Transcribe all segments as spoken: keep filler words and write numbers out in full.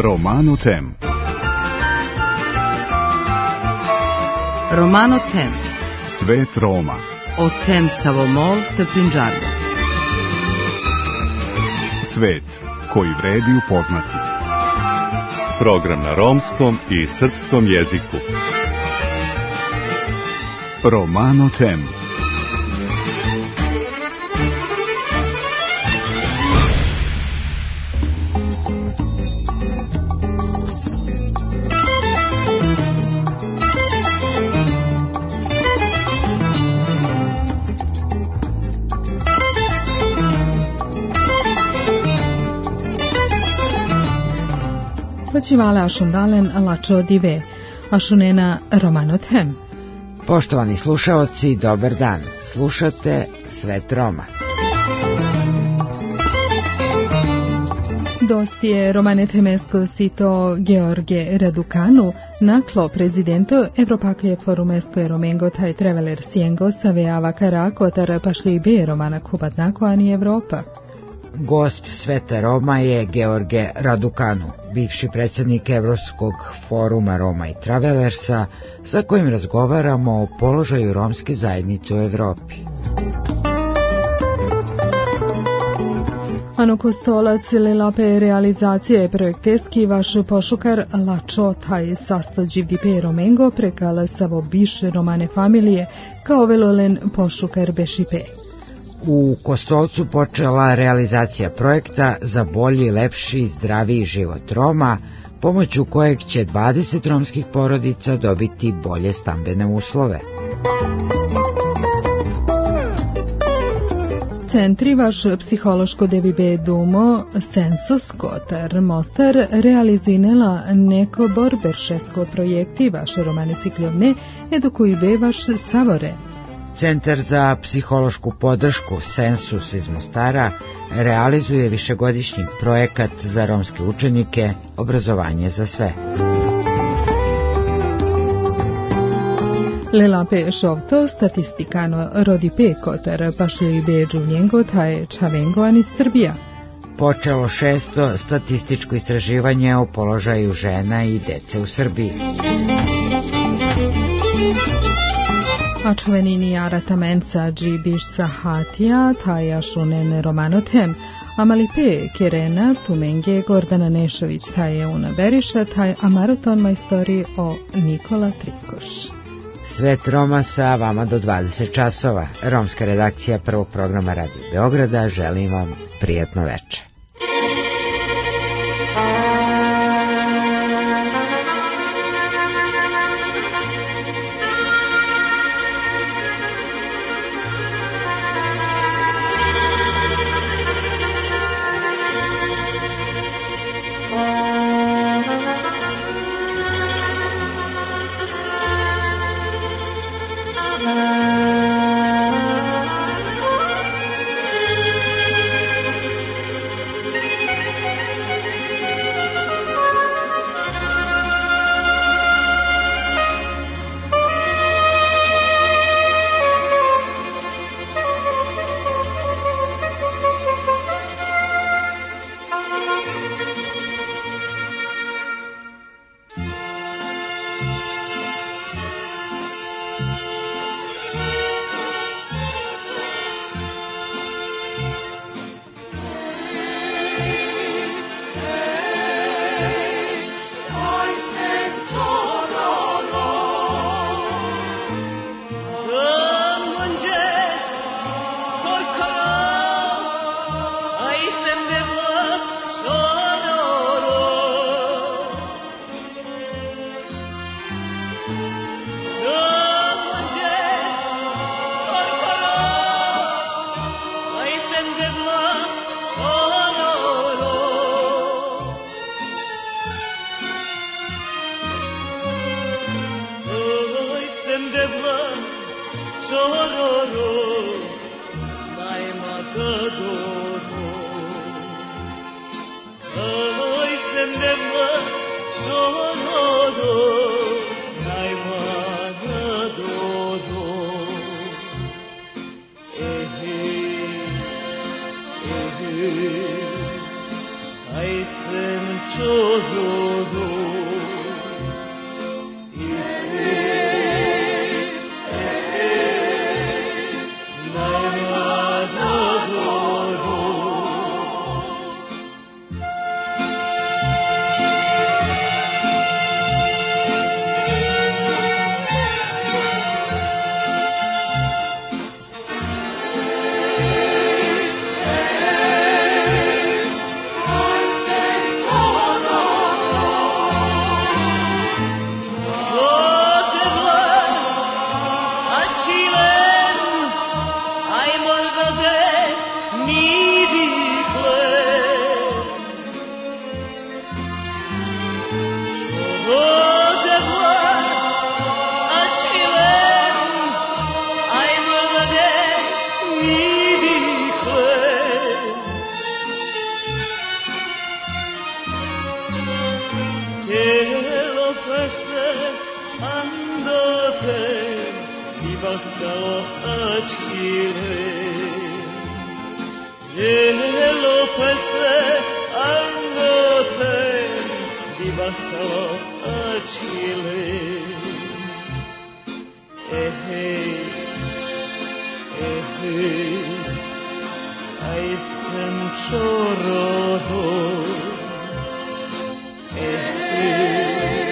Romano Tem. Romano Tem. Svet Roma. O tem Savomol te Punjabio. Svet koji vredi upoznati. Program na romskom i srpskom jeziku. Romano Tem. Počivale ašundalen lačo dive, ašunena Romano Tem. Poštovani slušaoci, dobar dan. Slušate Svet Roma. Dosti je Romane Temesko sito George Raducanu, naklo prezidento Evropake forumesko Romengo taj traveler Siengo saveava karako tar pašli be Romana kubatnako ani Evropa. Gost Sveta Roma je George Raducanu, bivši predsjednik Evropskog foruma Roma i Travelersa, sa kojim razgovaramo o položaju romske zajednice u Evropi. Ano Kostolac Lelape realizacije projekteski vaš pošukar lačo taj sastađiv dipe Romengo prekala savo biš romane familije kao velolen pošukar bešipe. U Kostolcu počela realizacija projekta za bolji, lepši i zdraviji život Roma, pomoću kojeg će dvadeset romskih porodica dobiti bolje stambene uslove. Centri vaš psihološko devibe dumo Sensos Kotar Mostar realizinela neko borberšesko projekti vaše romane sikljovne edukujbe vaš savore. Centar za psihološku podršku Sensus iz Mostara realizuje višegodišnji projekat za romske učenike Obrazovanje za sve. Lelape šovto statistikano rodipe kotar pašli beđu njengo taj čavengo ani Srbija. Počelo šesto statističko istraživanje o položaju žena i dece u Srbiji. A čovenini aratamenca džibiš sahatija taja šunen Romano Tem, a malipe Kerena Tumenge Gordana Nešović taje una beriša taj a maraton majstori o Nikola Trikoš. Svet Roma sa vama do dvadeset časova. Romska redakcija prvog programa Radio Beograda želim vam prijatno večer. notem dibattalo acchile Yelo peste al notem dibattalo acchile Eh hey Eh hey Aisen choro Eh hey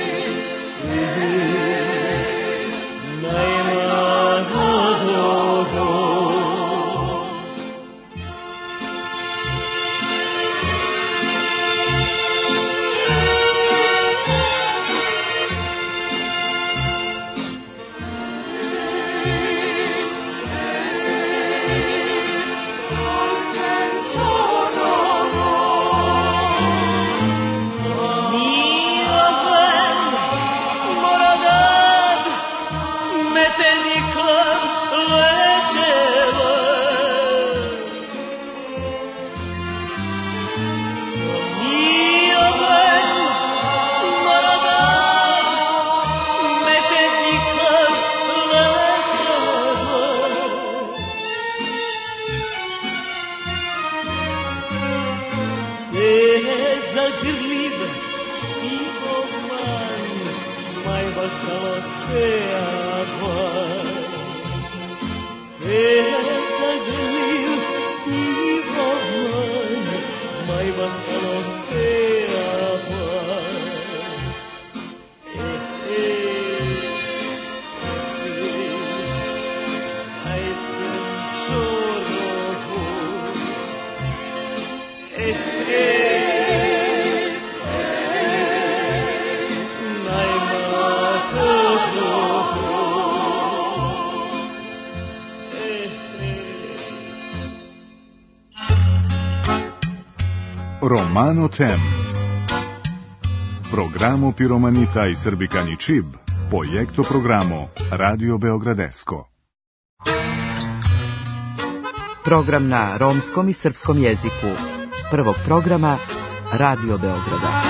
Romano Tem. Programo Piromanita i Srbikani Čib, projekto programo Radio Beogradesko. Program na romskom i srpskom jeziku. Prvog programa Radio Beograda.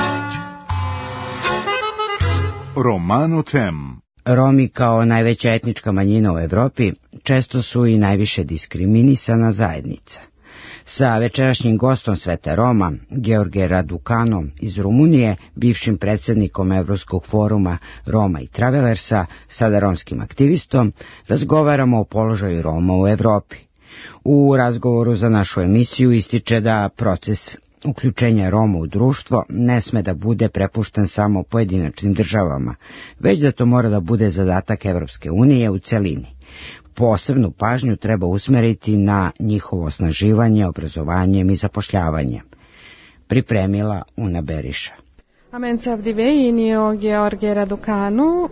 Romano Tem. Romi kao najveća etnička manjina u Evropi često su i najviše diskriminisana zajednica. Sa večerašnjim gostom Sveta Roma, George Raducanom iz Rumunije, bivšim predsjednikom Evropskog foruma Roma i Travelersa, sada romskim aktivistom, razgovaramo o položaju Roma u Evropi. U razgovoru za našu emisiju ističe da proces uključenja Roma u društvo ne sme da bude prepušten samo pojedinačnim državama, već da to mora da bude zadatak Evropske unije u celini. Posebnu pažnju treba usmeriti na njihovo osnaživanje, obrazovanjem i zapošljavanjem. Pripremila Una Beriša. Amen savdiveinio George Raducanu,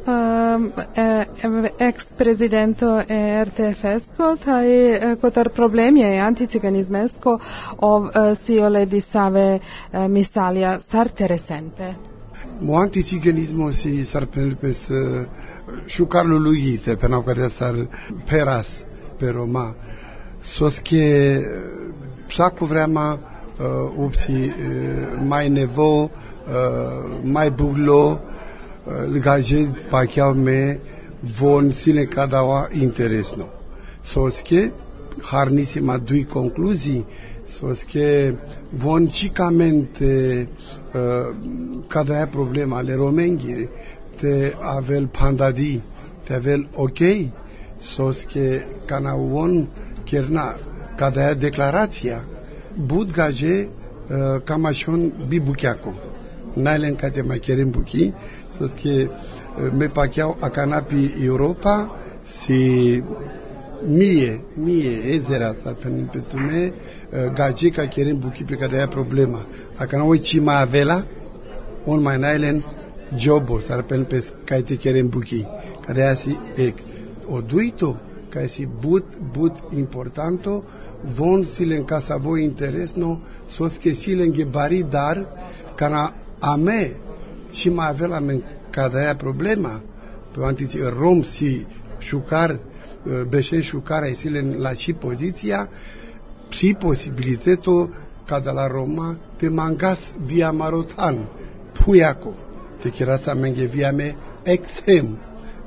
ex-prezidento R T F esko, taj kotar problemje anticiganizmesko ov siole di save misalia sarteresempe. Mo anticiganismo si sarpelpes șucarlu luite pe nau care sar peras pe Roma. Soske vsako vrema upsi mai nevo mai buglo lgaje pakiav me von sine kadawa interesno. Soske harnisima dui concluzii soske von cicamente kada je problema ale romengiri te avel pandadi te avel ok soske kana von kerna kada je deklarația budgaje kamashon bibukiako nailen kate mai kerem buki soske me pakiau akanapi Europa si mie mie ezera sa pentru me gaje ka kerem buki pe kada je problema akana oi ci mai avela on mai nailen jobo sar pentru kai te kerem buki kada ya si ek o duito kai si but but importanto von silen casa voi interesno soske silen ge bari dar kana ame și mai avea men kada ya problema pe antici rom si șucar beșe șucar ai silen la și poziția și posibiliteto cada la Roma te mangas via marotan puiaco te kirasa menge via me extrem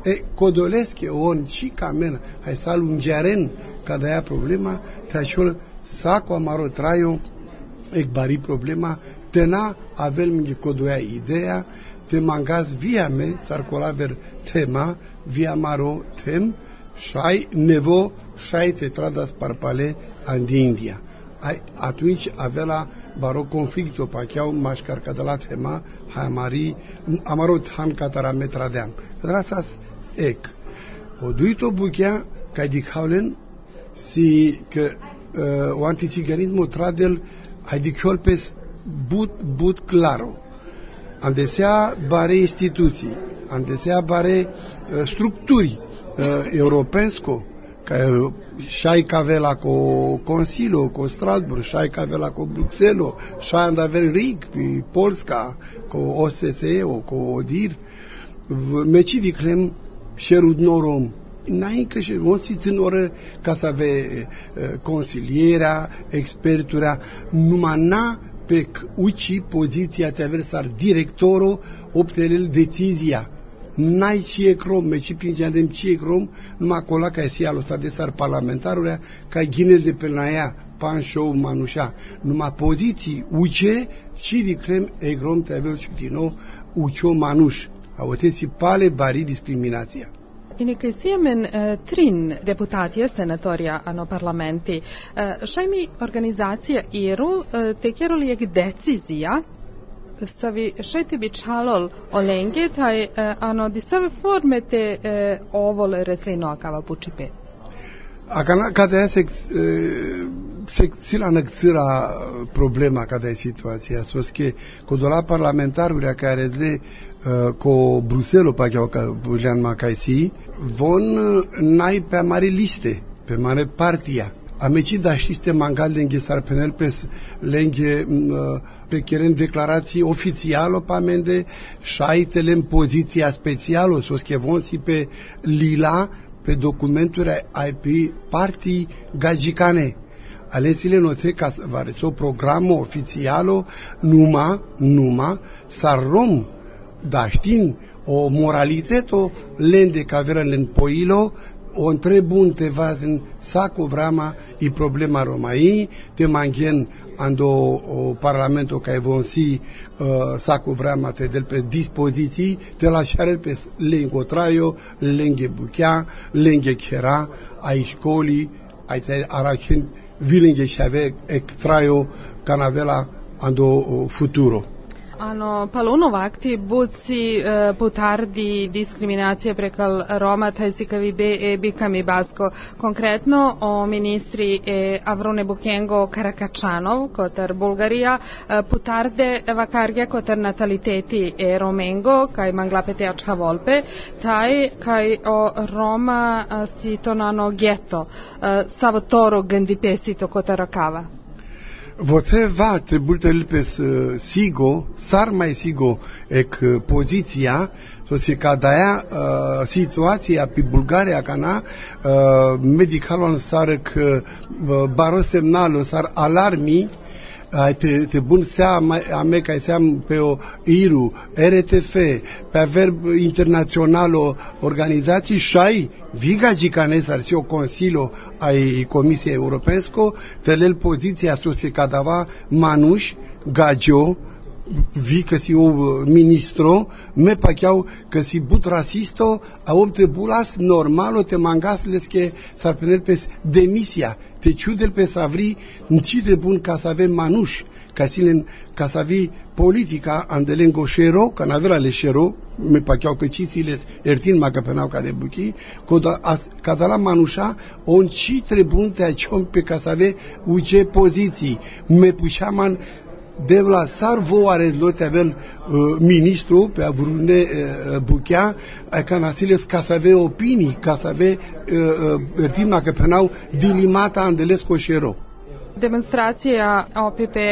e codolesc e on și camena hai să alungeren cada ea problema te așa saco amaro traio e bari problema te na avel mingi codoia ideea te mangas via me sar colaver tema via maro tem shai nevo shai te tradas parpale andi India ai atunci avea la baro conflicto pacheau mașcar cadala tema hai mari amarot han catara metradeam rasas ec o duito buchea ca dicaulen si că uh, o anticiganismo tradel hai dicholpes but but claro andesea bare instituții andesea bare uh, structuri uh, europensco ca șai cavela co Consiliu, co Strasburg, șai cavela co Bruxelles, șai andaver rig pe Polska, co O S C E, co Odir, meci diclem șerud norom. Înainte și on si ținoră ca să ave consilierea, experturea, numai na pe uci poziția te aversar directorul obtelel decizia. N-ai cie crom, meci prin ce adem cie crom, numai acolo ca esi alosat de sar parlamentarurea, ca ghinel de pe la ea, pan show manușa, numai poziții uce, ci di crem e grom te avel ciutino, ucio manuș, autesi pale bari discriminația. Ine che siemen uh, trin deputatie senatoria ano parlamenti, uh, šajmi organizacija iru, uh, te kjerol je decizija, savi šajte bi čalol olenge, taj uh, ano di save forme te uh, ovole reslino akava pučipe. Acana cada ea se se sila năcțira problema cada e situația, sos că codola parlamentarurea care de co Bruxelles pa că Jean Macaisi von nai pe mare liste, pe mare partia. Ameci da știste mangal de înghesar penel pe lenghe pe cheren declarații oficială pa mende șaitele în poziția specială, sos că von si pe lila pe documenturi ai pe partii gagicane. Alesile note ca vare so programul oficialo numa numa sarrom da știn o moraliteto lende cavera len poilo o întrebun te vazin saco vrama i problema romai te mangen ando o parlamento ca evonsi uh, saco vrama te del pe dispoziții te lasciare pe lengo traio lenghe buchea lenghe chera ai școli ai te arachin vilenghe și ave extraio canavela ando uh, futuro. Ano, paluno vakti buci uh, putardi diskriminacije prekal Roma, taj si kavi be e bikami basko. Konkretno o ministri e Avrone Bukengo Karakačanov, kotar Bulgarija, uh, putarde vakarge kotar nataliteti e Romengo, kaj manglapete ačka volpe, taj kaj o Roma uh, si tonano geto, uh, savotoro gandipesito kotar akava. Vote va trebuie pe sigo, sar mai sigo ec poziția, so se ca daia uh, situația pe Bulgaria cana uh, medicalul sar că uh, baro semnalo sar alarmi te, te bun seama ame ca seam pe o I R U, R T F, pe aver internațional o organizații șai viga gicanes ar si o consilio ai Comisiei Europensco, telel poziția sosie cadava manuș, gagio, vi că si o ministro, me pacheau că si but rasisto, a opte bulas normalo te mangas lesche s-ar penel pe demisia, te ciudel pe savri, nci de bun ca să avem manuș, ca silen ca să avi politica andelengo șero, ca n-avea le șero, me pacheau că cisiles ertin ma căpenau ca de buchi, ca da la manușa, on ci trebun te aciom pe ca să ave uce poziții, me pușaman de la sarvo are lote avel uh, ministru pe avurune uh, buchea ca nasiles ca să ave opinii ca să ave uh, timna că penau dilimata andelesco șero. Demonstracija O P P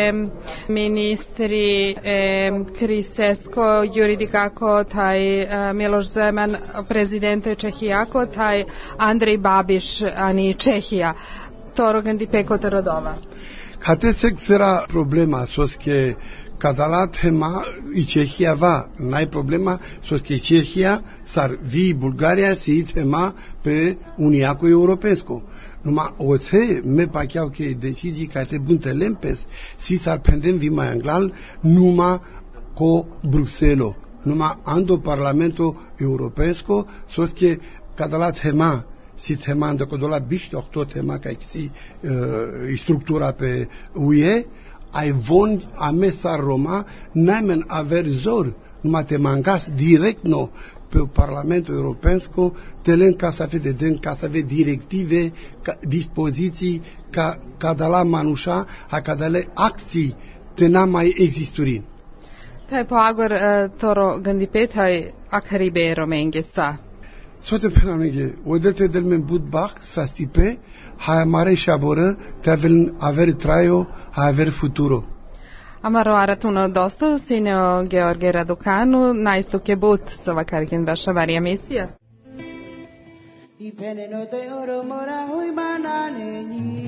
ministri e, Krisesko juridikako taj e, Miloš Zeman prezidente Čehijako taj Andrej Babiš ani Čehija to organi peko rodova. Hate se era problema sos că Cada la tema i Čehija va, naj problema, so che Čehija sar vi Bulgaria si tema pe Uniaco Europesco. Numai o te me pacheau că decizii care trebuie să lempes si sar pendem vi mai anglal numai co Bruxelles. Numai ando Parlamentul Europesco so che cada la tema si tema de codola biște tot tema ca si uh, structura pe U E ai von a mesa Roma namen aver zor numai te mangas direct no pe Parlamentul European telen ca să fie den ca să fie directive ca, dispoziții ca cada la manușa a cada le acții te n mai existurin. Tai po agor uh, toro gandipetai akaribe romengesta. Sote penamige, odete del men budbach sa stipe, ha mare shabora, te aver aver traio, ha aver futuro. Amaro aratuno dosto, sineo George Raducanu, naisto che but sova kargin vaša varia mesija. I peneno te oro mora hui banane ni.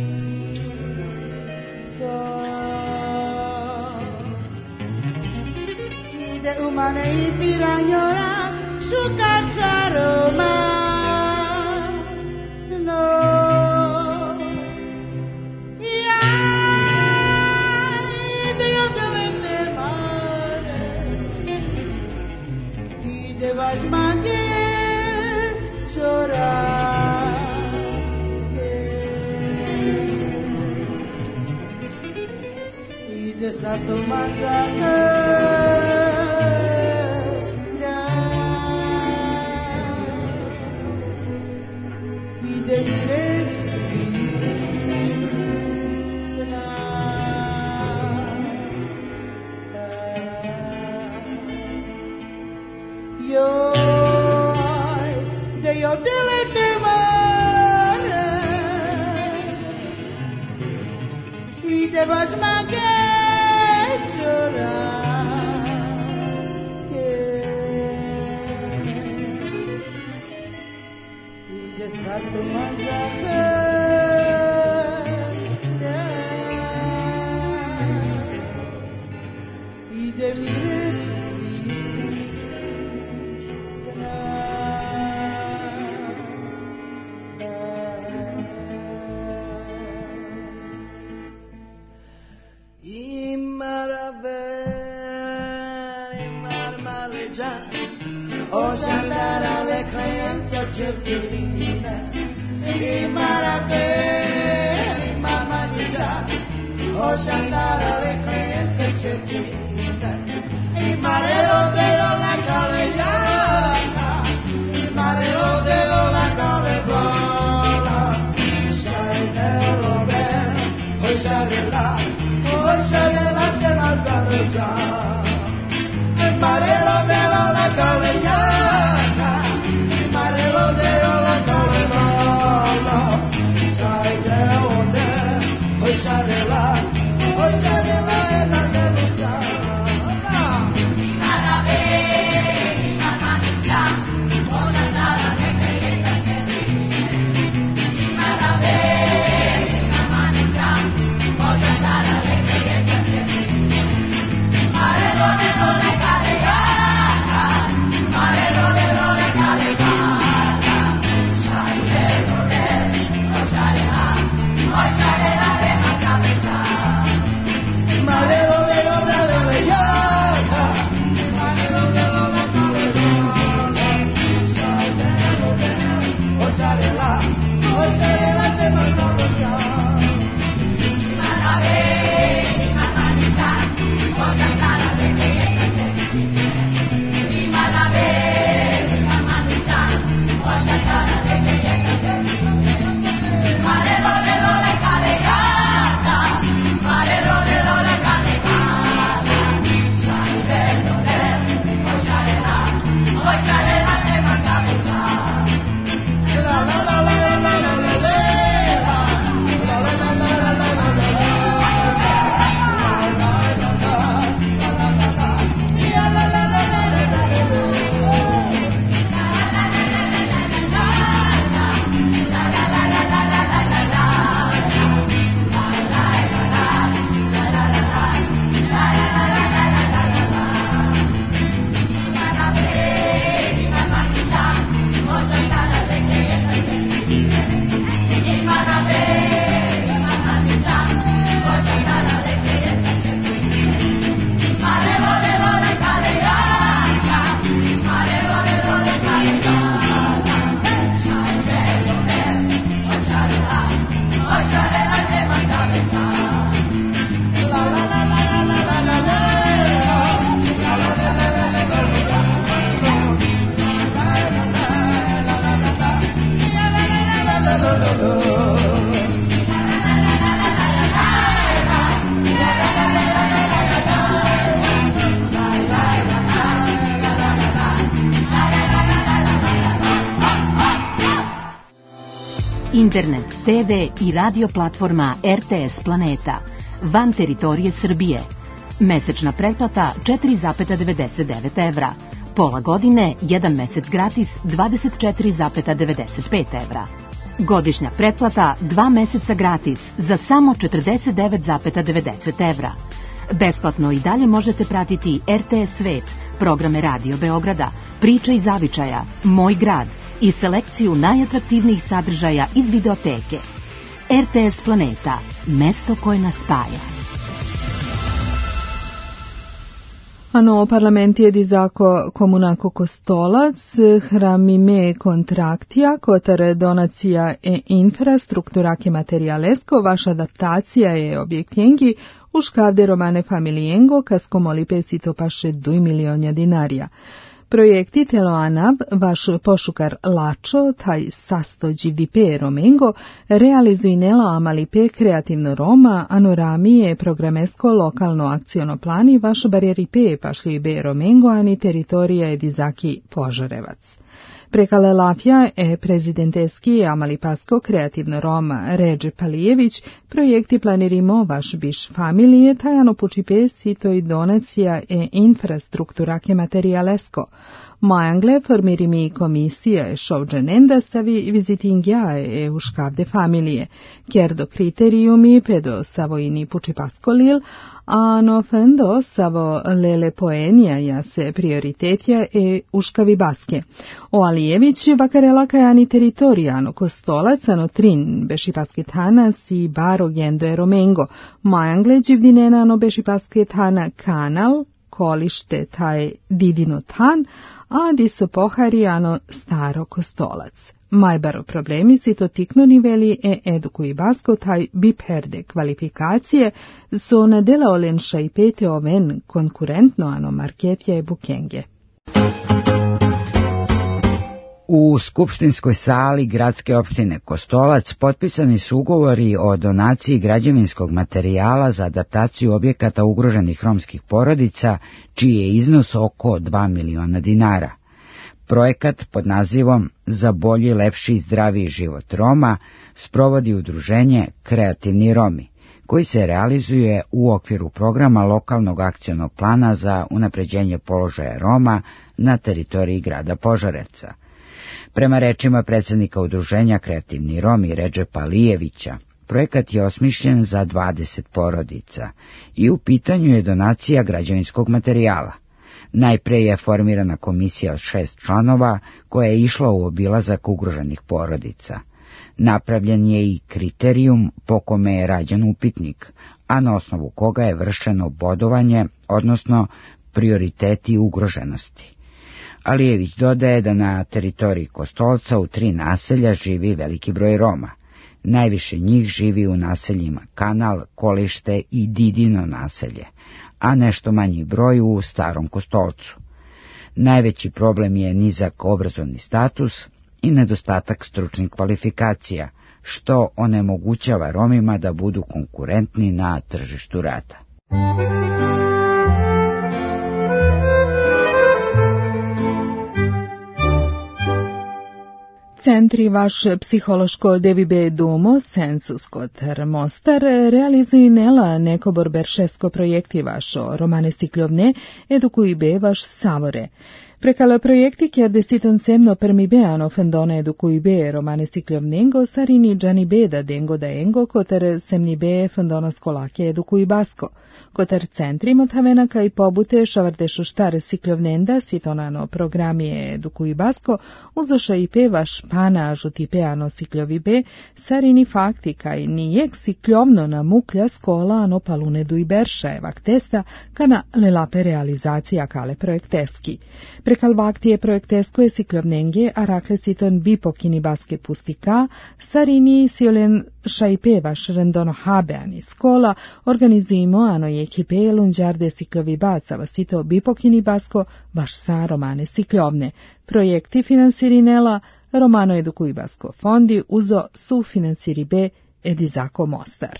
De umane i piranyora shukatraroma. No. Vas mangue chorar y de santo manzana y de mireți te vas mangue chorar y de santo manzana y de mireți Argentina y Marabel y Mamanita, o Shandara le crente Argentina y Marero de la Calellana y Marero de la Calebola, Shandera Robert, o Shandela, o Shandela que malgrado ya, Marero de la Calellana. Marelo de la Calebola, sai de onde, hoy Shandela, hoy Shandela en la delucana. Marabel y Mamanita, o Shandara le creyente y Marabel y Mamanita, o Shandara le creyente Marelo de la Calellana, Marelo de la Calellana. La la la la la la la la la Internet, te ve i radio platforma R T S Planeta, van teritorije Srbije. Mesečna pretplata četiri zarez devedeset devet evra. Pola godine, jedan mesec gratis, dvadeset četiri zarez devedeset pet evra. Godišnja pretplata, dva meseca gratis, za samo četrdeset devet zarez devedeset evra. Besplatno i dalje možete pratiti R T S Svet, programe Radio Beograda, Priče iz zavičaja, Moj grad i selekciju najatraktivnijih sadržaja iz videoteke. R T S Planeta, mesto koje nas spaja. Ano parlamenti ed izako komunako Kostolac, hramime kontrakcija, kotar donacija e infrastruktura ke materialesko, vaša adaptacija je objektjengi, u škavde romane familijengo, kasko moli pesito paše duj milionja dinarija. Projekti Teloanav, vaš pošukar Lačo, taj sastođi dipe romengo, realizuj nelo amalipe kreativno Roma, anoramije programesko lokalno akciono plani, vaš barjeripe pašli be romengo, ani teritorija edizaki Požarevac. Prekale Lafja e prezidenteski amalipasko kreativno Roma Ređe Palijević, projekti planirimo vaš biš familije, tajano pučipe sito i donacija e infrastruktura ke materialesko. Majangle formirimi komisija e šovđenenda savi vizitingja e u škavde familije, kerdo kriterijumi pedo savojini pučipasko lil, a no fendo savo lele poenija ja se prioritetja e uškavi baske. O Alijević vakarela kajani teritorijano Kostolac, ano trin bešipasketana si baro gendo e romengo, majangle đivdinena ano bešipasketana kanal, kolište taj didino tan, a di so poharijano staro Kostolac. Majbaro problemi si to tikno niveli e edukuji basko taj biperde kvalifikacije so nadela olenša i pete oven konkurentno ano marketja e bukenge. U skupštinskoj sali gradske opštine Kostolac potpisani su ugovori o donaciji građevinskog materijala za adaptaciju objekata ugroženih romskih porodica, čiji je iznos oko dva miliona dinara. Projekat pod nazivom Za bolji, lepši i zdraviji život Roma sprovodi udruženje Kreativni Romi, koji se realizuje u okviru programa lokalnog akcionog plana za unapređenje položaja Roma na teritoriji grada Požarevca. Prema rečima predsjednika udruženja Kreativni Romi Ređe Palijevića, projekat je osmišljen za dvadeset porodica i u pitanju je donacija građevinskog materijala. Najpre je formirana komisija od šest članova koja je išla u obilazak ugroženih porodica. Napravljen je i kriterijum po kome je rađen upitnik, a na osnovu koga je vršeno bodovanje, odnosno prioriteti ugroženosti. Alijević dodaje da na teritoriji Kostolca u tri naselja živi veliki broj Roma. Najviše njih živi u naseljima Kanal, Kolište i Didino naselje, a nešto manji broj u Starom Kostolcu. Najveći problem je nizak obrazovni status i nedostatak stručnih kvalifikacija, što onemogućava Romima da budu konkurentni na tržištu rada. Centri vaš psihološko devibe domo, Sensus Kotar Mostar, realizuju nela neko borberšesko projekti vašo romane sikljovne, edukuji be vaš savore. Prekalo projekti kjer desiton semno permi beano fendone edukuji be romane sikljovnengo, sarini džani beda dengo da engo, kotar semni be fendona skolake edukuji basko. Kotar centri motavena kaj pobute šavardešo štare sikljovnenda, sitonano programije edukuji basko, uzoša i peva špana žuti peano sikljovi be, sarini fakti kaj nijek sikljovno na muklja skola ano palunedu i berša evak testa, kana lelape realizacija kale projekteski. Prekal vakti je projektesko je sikljovnenge, a rakle siton bipokini baske pustika, sarini siolen šajpeva šrendono habeani skola, organizujemo ano je ekipe lunđarde sikljovi bacava sito bipokini basko, baš sa romane sikljovne. Projekti finansirinela Romano Edukuj Basko fondi uzo sufinansiri B Edizako Mostar.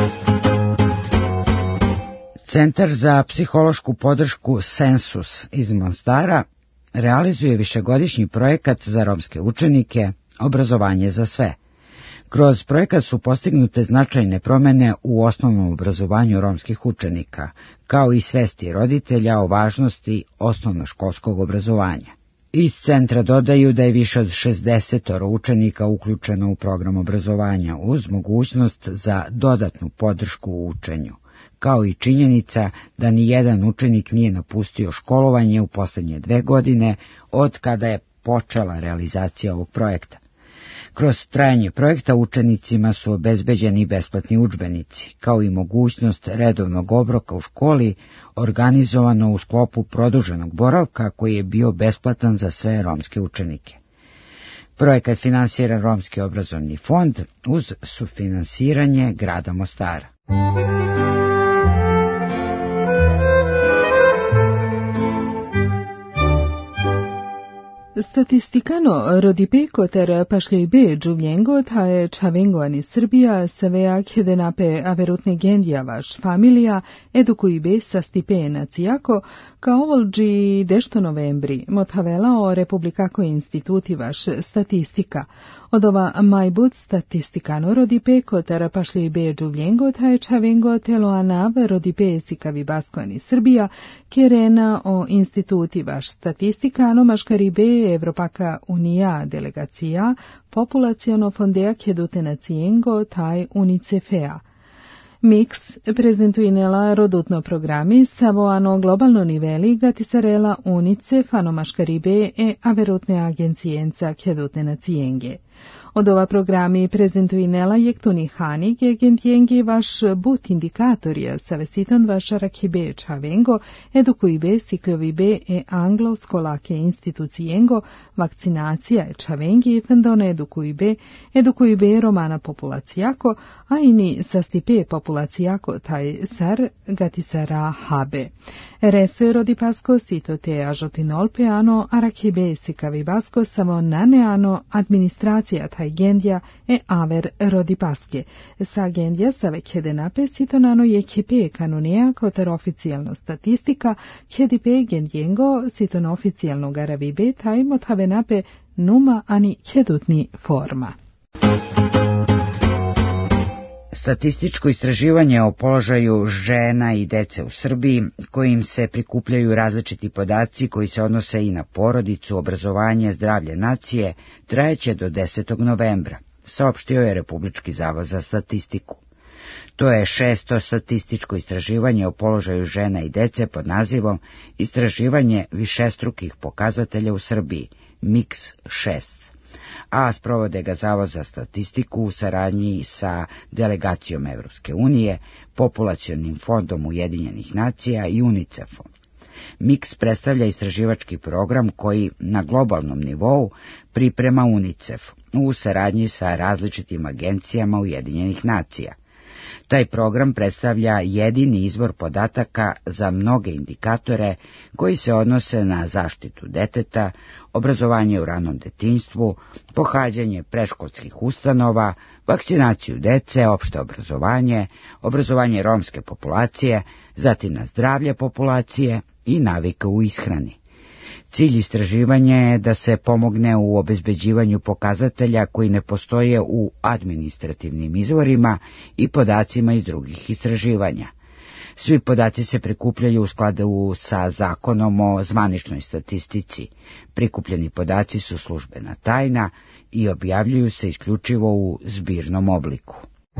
Centar za psihološku podršku Sensus iz Mostara realizuje višegodišnji projekat za romske učenike Obrazovanje za sve. Kroz projekat su postignute značajne promjene u osnovnom obrazovanju romskih učenika, kao i svesti roditelja o važnosti osnovnoškolskog obrazovanja. Iz centra dodaju da je više od šezdeset učenika uključeno u program obrazovanja uz mogućnost za dodatnu podršku u učenju, kao i činjenica da ni jedan učenik nije napustio školovanje u posljednje dve godine od kada je počela realizacija ovog projekta. Kroz trajanje projekta učenicima su obezbeđeni besplatni udžbenici, kao i mogućnost redovnog obroka u školi, organizovano u sklopu produženog boravka koji je bio besplatan za sve romske učenike. Projekat finansira Romski obrazovni fond uz sufinansiranje grada Mostara. Statistikano rodipe koter pašljojbe džuvljengo taje čavengo ani Srbija savea kjedenape averutne gendjavaš familija edukujbe sa stipe nacijako kao ovolđi dešto novembri motavelao Republikako institutivaš statistika. Od ova majbut statistikano rodipe koter pašljojbe džuvljengo taje čavengo telo anav rodipe sikavi basko ani Srbija kerena o institutivaš statistikano maškaribe Evropaka unija delegacija populaciono fondea kjedute nacijengo taj unicefea. Mix prezentuinela rodutno programi savoano globalno niveli gatisarela unicef ano maškaribe e averutne agencijenca kjedute nacijenge. Od ova programi prezentuinela jektuni hanik je gentjengi vaš but indikatorija savesiton vaš rakibe čavengo edukujbe sikljovibe e anglo skolake institucijengo vakcinacija e čavengi fendone edukujbe edukujbe romana populacijako a ini sastipe populacijako taj sar gatisara habe. Rese rodipasko sito te ažotinolpe ano arakibe sikavi basko samo nane ano administracija taj gendja e aver rodipaske. Sa gendja save kjedenape sitonano je kjepe kanonija kotar oficijalno statistika kjedipe gendjengo siton oficijalno garavibe taj motavenape numa ani kjedutni forma. Statističko istraživanje o položaju žena i dece u Srbiji, kojim se prikupljaju različiti podaci koji se odnose i na porodicu, obrazovanje, zdravlje nacije, trajeće do desetog novembra, saopštio je Republički zavod za statistiku. To je šesto statističko istraživanje o položaju žena i dece pod nazivom Istraživanje višestrukih pokazatelja u Srbiji, Mix šest. A sprovode ga Zavod za statistiku u saradnji sa delegacijom Evropske unije, Populacionim fondom Ujedinjenih nacija i UNICEF-om. Mix predstavlja istraživački program koji na globalnom nivou priprema UNICEF u saradnji sa različitim agencijama Ujedinjenih nacija. Taj program predstavlja jedini izvor podataka za mnoge indikatore koji se odnose na zaštitu deteta, obrazovanje u ranom detinjstvu, pohađanje predškolskih ustanova, vakcinaciju dece, opšte obrazovanje, obrazovanje romske populacije, zatim na zdravlje populacije i navike u ishrani. Cilj istraživanja je da se pomogne u obezbeđivanju pokazatelja koji ne postoje u administrativnim izvorima i podacima iz drugih istraživanja. Svi podaci se prikupljaju u skladu sa zakonom o zvaničnoj statistici. Prikupljeni podaci su službena tajna i objavljuju se isključivo u zbirnom obliku.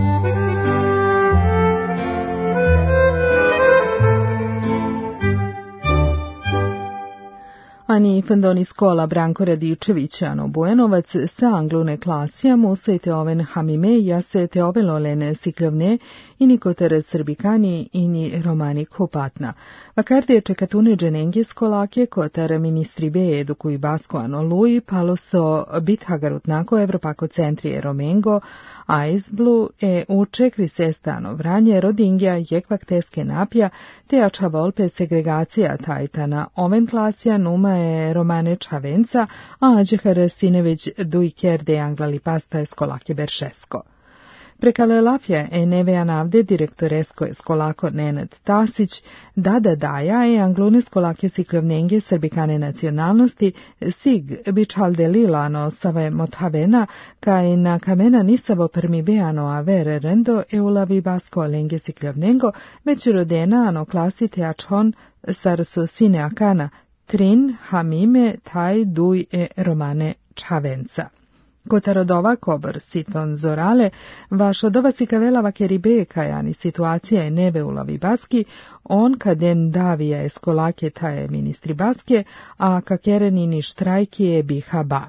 Ani fendoni skola Branko Radičević ano Bujanovac sa anglune klasija musajte oven hamime jasete ovelolene sikljovne i nikotere srbikani i ni romani kopatna. Vakarde čekatune dženenge skolake kotar ministri be edukuj basko ano lui paloso bithagarutnako Evropako centrije romengo aizblu e uče krisestano vranje rodingja jekvakteske napja te ača volpe segregacija tajtana oven klasija numa e Romane Čavenca, a Đehar Sinević Dujker de Anglali Eskolake Beršesko. Prekale Lafja e Nevea Navde direktoresko Eskolako Nenad Tasić, Dada Daja e Anglune Eskolake Siklovnenge Srbikane nacionalnosti, Sig Bičalde Lilano Save Mothavena, kaj na kamena nisavo permibeano avere rendo e ulavi basko lenge Siklovnengo, već rodena ano klasite achon sarso sine akana, Trin, Hamime, Taj, Duj e Romane Čavenca. Kotarodova kobor siton zorale, vašodova si kavela vakeribe kajani situacija je neve ulavi baski, on kaden davija eskolake taje ministri baske, a kakerenini štrajki je biha ba.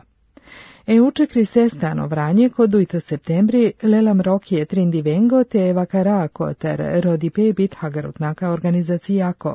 E učekri sestano vranje kod ujto septembri, lelam rokije trindi vengo te vakara koter rodipe bit hagarutnaka organizacijako.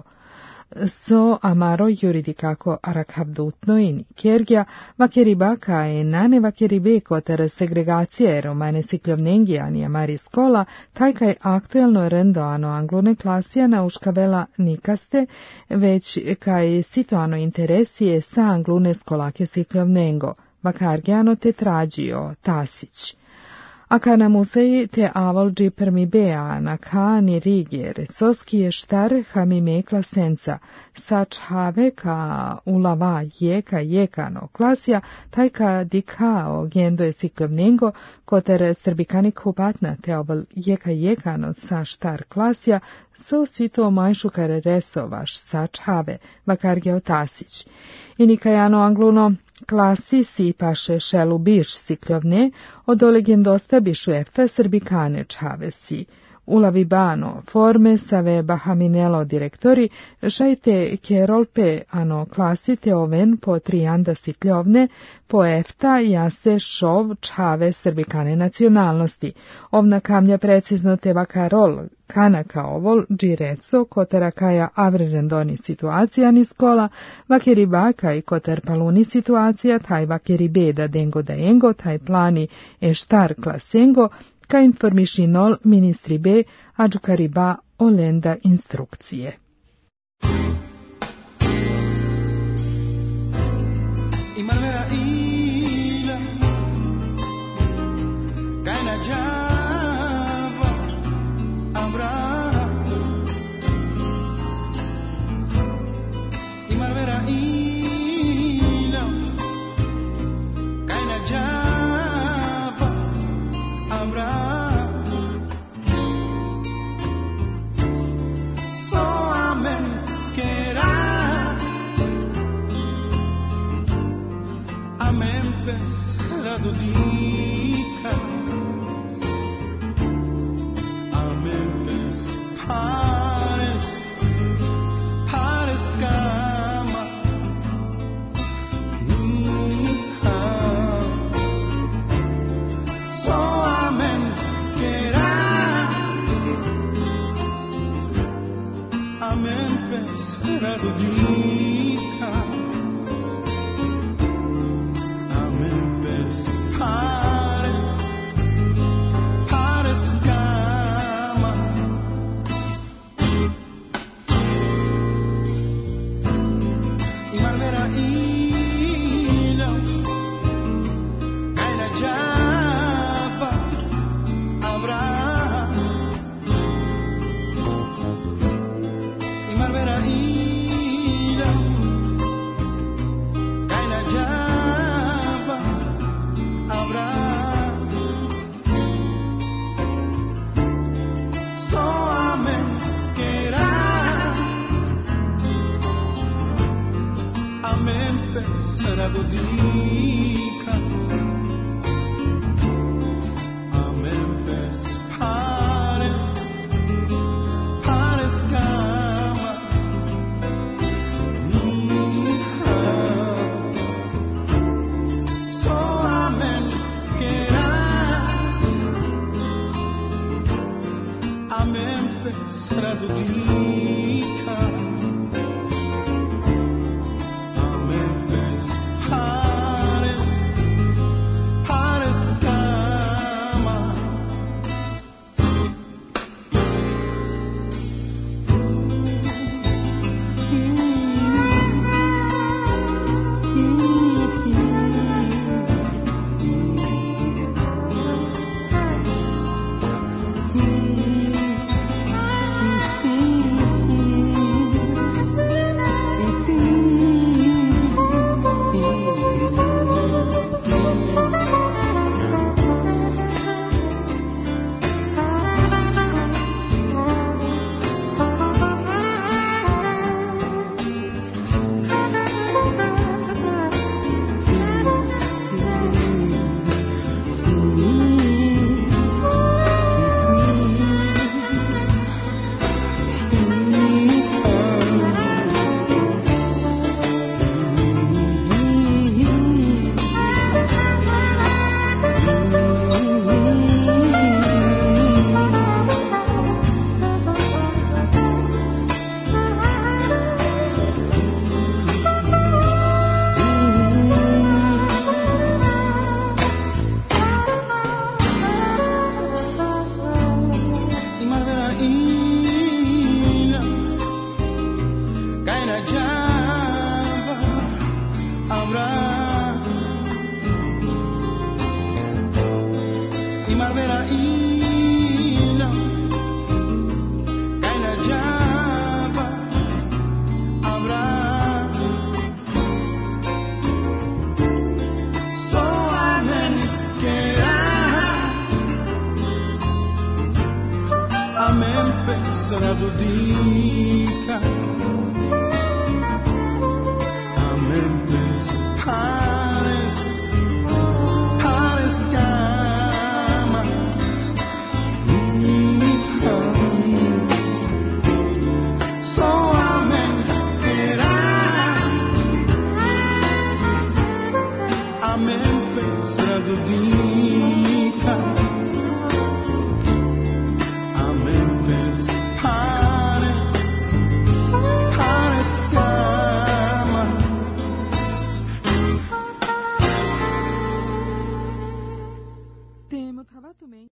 So amaro juridikako arakhabdutno in kergja vakeribaka e nane vakeribe koter segregacije romane siklovnengijani amari skola, taj kaj aktuelno rendoano anglune klasija uškavela nikaste, već kaj situano interesije sa anglune skolake siklovnengo, vakargiano te trađio Tasić. Akana musei te avolđi permibea na kani rigjer, soski je štar hamime klasenca, sač have ka ulava jeka jekano klasija, taj ka dikao gendo je siklovnengo, koter srbikani kupatna te ovol jeka jekano sa štar klasija, so sito majšukar resovaš sač have, vakargeo Tasić. I nikajano angluno klasi si paše šelu biš siklovne, od olegendosta bišu efta srbikane čavesi. Ulavi bano forme save bahaminelo direktori, šajte kerolpe ano klasite oven po trijanda sikljovne, po efta jase šov čave srbikane nacionalnosti. Ovna kamlja precizno te vakarol, kanaka ovol, džireso, kotera kaja avrerendoni situacija ni skola, vakeribaka i koter paluni situacija, taj vakeribeda dengo da engo, taj plani e štar klasengo, ka informiši nol ministri B, adžukariba olenda instrukcije. Marvera ila era ina kaina java Abraham so amen kera amen pensando di